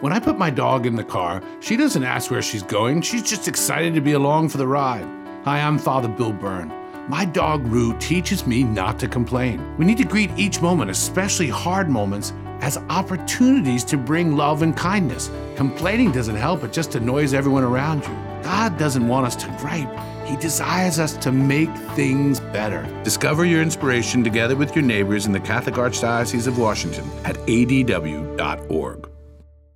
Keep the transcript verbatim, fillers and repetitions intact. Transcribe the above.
When I put my dog in the car, she doesn't ask where she's going. She's just excited to be along for the ride. Hi, I'm Father Bill Byrne. My dog Rue teaches me not to complain. We need to greet each moment, especially hard moments, as opportunities to bring love and kindness. Complaining doesn't help, it just annoys everyone around you. God doesn't want us to gripe. He desires us to make things better. Discover your inspiration together with your neighbors in the Catholic Archdiocese of Washington at A D W dot org.